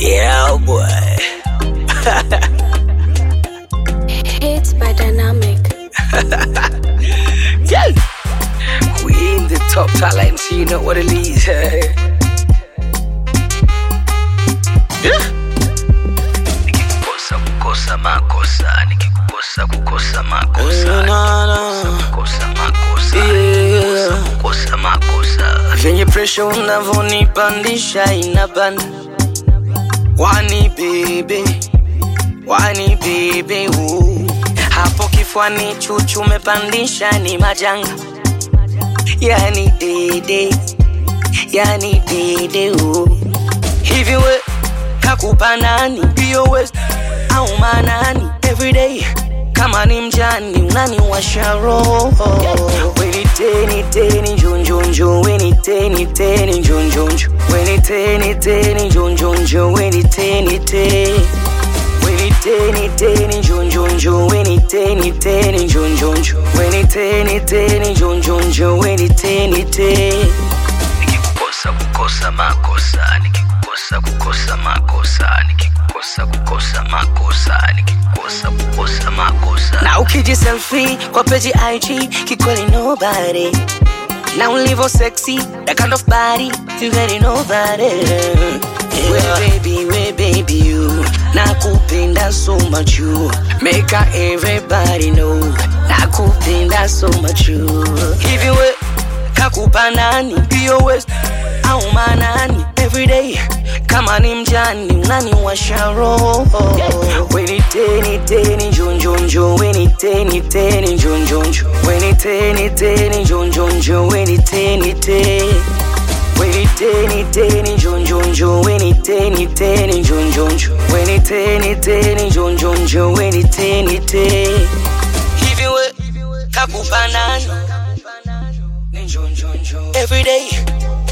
Yeah, boy. Hits by Dynamic. Yeah. We in the top talent, so you know what it is. Yeah. Nikikukosa kukosa makosa, nikikukosa kukosa makosa, kukosa makosa, kukosa makosa. Venye pressure unavonipandisha inapanda. Wani baby, hapo kifuani chuchu mepandisha ni majanga. Yani dede hivi we kakupa nani hiyo west au manani everyday kama ni mjani unaniwasha roho. Weni teni njonjonjo, weni teni njonjonjo, weni teni njonjonjo, weni teni weni teni njonjonjo, weni teni njonjonjo, weni teni njonjonjo, weni teni. Nikikukosa kukosa makosa, nikikukosa kukosa makosa, nikikukosa kukosa makosa, nikikukosa kukosa makosa. Na ukiji selfie kwa page IG kikweli nobody. Now live sexy, that kind of body you really nobody. We baby you nakupenda so much you make everybody know nakupenda so much you. Hivi we kakupa nani hiyo west au manani everyday kama ni mjani unaniwasha roho. Weni teni njonjonjo, weni teni njonjonjo, weni teni njonjonjo, weni teni weni teni njonjonjo, weni teni njonjonjo, weni teni njonjonjo, weni teni. Hivi we kakupa nani everyday